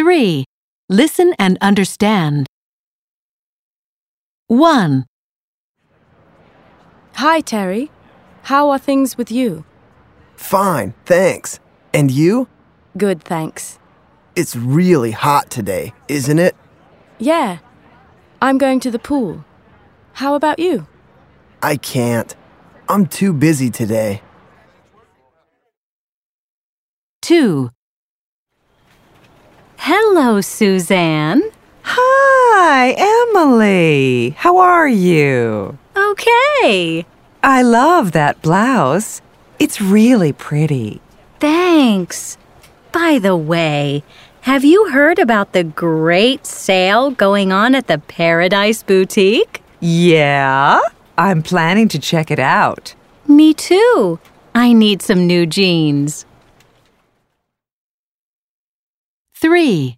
3. Listen and understand. 1. Hi, Terry. How are things with you? Fine, thanks. And you? Good, thanks. It's really hot today, isn't it? Yeah. I'm going to the pool. How about you? I can't. I'm too busy today. 2. Hello, Suzanne. Hi, Emily. How are you? Okay. I love that blouse. It's really pretty. Thanks. By the way, have you heard about the great sale going on at the Paradise Boutique? Yeah, I'm planning to check it out. Me too. I need some new jeans. 3.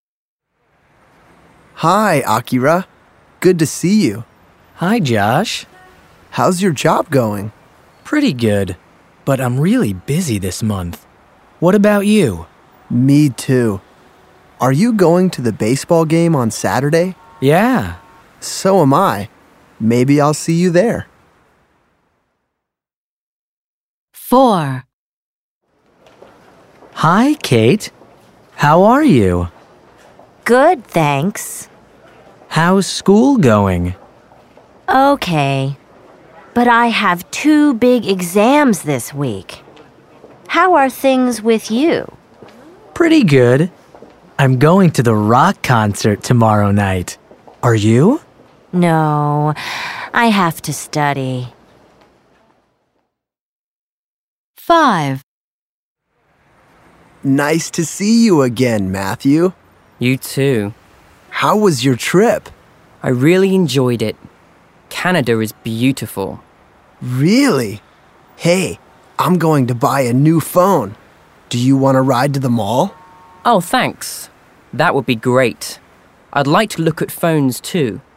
Hi, Akira. Good to see you. Hi, Josh. How's your job going? Pretty good, but I'm really busy this month. What about you? Me too. Are you going to the baseball game on Saturday? Yeah. So am I. Maybe I'll see you there. 4. Hi, Kate. How are you? Good, thanks. How's school going? Okay. But I have 2 big exams this week. How are things with you? Pretty good. I'm going to the rock concert tomorrow night. Are you? No, I have to study. 5. Nice to see you again, Matthew. You too. How was your trip? I really enjoyed it. Canada is beautiful. Really? Hey, I'm going to buy a new phone. Do you want to ride to the mall? Oh, thanks. That would be great. I'd like to look at phones too.